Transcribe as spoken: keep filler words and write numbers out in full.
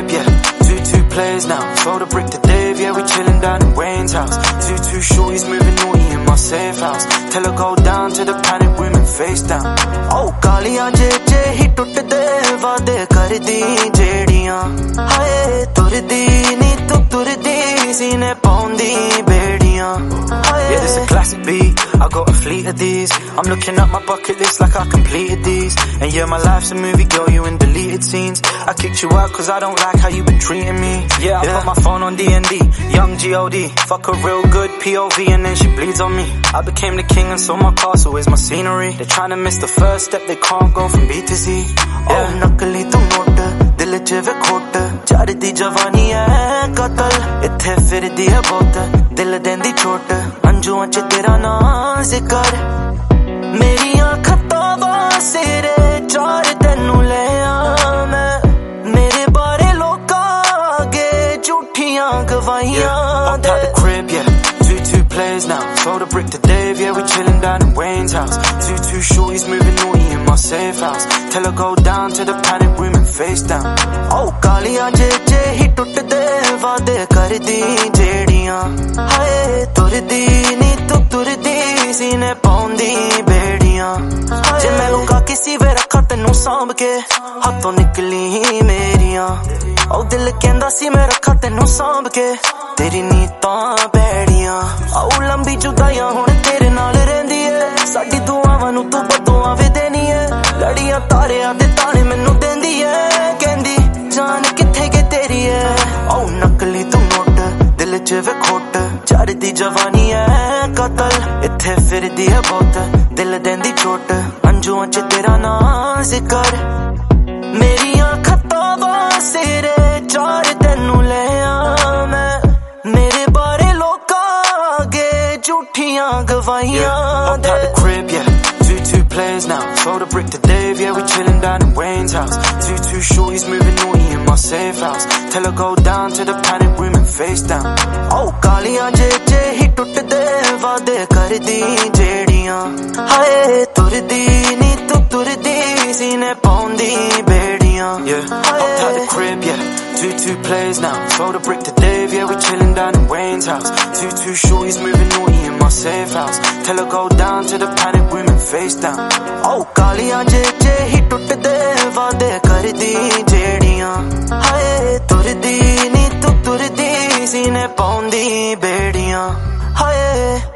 crib, yeah. Two, two players now, sold a brick to Dave, yeah, we chillin' down in Wayne's house. Two, two shorties moving naughty in my safe house. Tell her go down to the panic room and face down. Oh, कालियां जे जे ही टुटदे वादे करदी जेड़ियां हाय तुरदी नी तू तुरदी सीने पौंदी बेड़ियां हाय. Yeah, this a classic beat, I got a fleet of these. I'm looking at my bucket list like I completed these. And yeah, my life's a movie, girl, you in deleted scenes. I kicked you out cause I don't like how you been treating me. Yeah, I yeah. put my phone on D and D, young G O D. Fuck her real good, P O V, and then she bleeds on me. I became the king and so my castle is my scenery. They're trying to miss the first step, they can't go from B to Z. Yeah. Oh, nakali tu note, dil ch ve khot, chardi jawani hai qatal. Ithe firdi hai bahut, dil dendi chot, anjuan ch tera naam zikr. Meri aankhan to sire char tenu le aa main, mere bare lokan aage jhuthiyan gawaiyan. Up at the crib, yeah. Two, two players now, sold a brick to Dave, yeah, we chillin' down in Wayne's house. Two, two shorties moving naughty in my safe house. Tell her go down to the panic room and face down. Oh, कालियां जे जे ही टुटदे वादे करदी जेड़ियां हाय तुरदी नी तू तुरदी सीने पौंदी बेड़ियां. जे मैं लूंगा किसी वे रखा तेनू सांभ के हाथों निकली मेरियां. ओ दिल कहंदा सी मैं रखा तेनू सांभ के तेरी नीतां बैड़ियां. आओ लंबी जुदाइयां हुण तेरे नाल रहिंदी ऐ, साडी दुआवां नू तू बदुआं वे देनी ऐ. लड़ियां तारियां दे ताने मैनू देंदी ऐ, कहंदी जान किथे गई तेरी ऐ. ओ नकली तू नोट, दिल च वे खोट, चढ़दी जवानी ऐ कतल. इत्थे फिरदी ऐ बहुत, दिल देंदी चोट, अंजुआं च तेरा नाम जिकर. मेरी आंखां तो सिरे चार तेनू ले आ मैं, मेरे बारे लोकां आगे झूठियां गवाहियां. Up at the crib, yeah. Two, two players now, sold a brick to Dave, yeah, we chillin' down in Wayne's house. Two, two shorties moving naughty in my safe house. Tell her go down to the panic room and face down. Oh, कालियां जे जे ही टुटदे वादे करदी जेड़ियां हाय तुरदी नी तू तुरदी सीने पौंदी बेड़ियां. Yeah, up at the crib, yeah. Two, two players now, sold a brick to Dave, yeah, we chillin' down in Wayne's house. Two, two shorties moving naughty in my safe house. Tell her go down to the panic room and face down. Oh, कालियां जे जे ही टुटदे वादे करदी जेड़ियां हाय तुरदी नी तू तुरदी सीने पौंदी बेड़ियां हाय.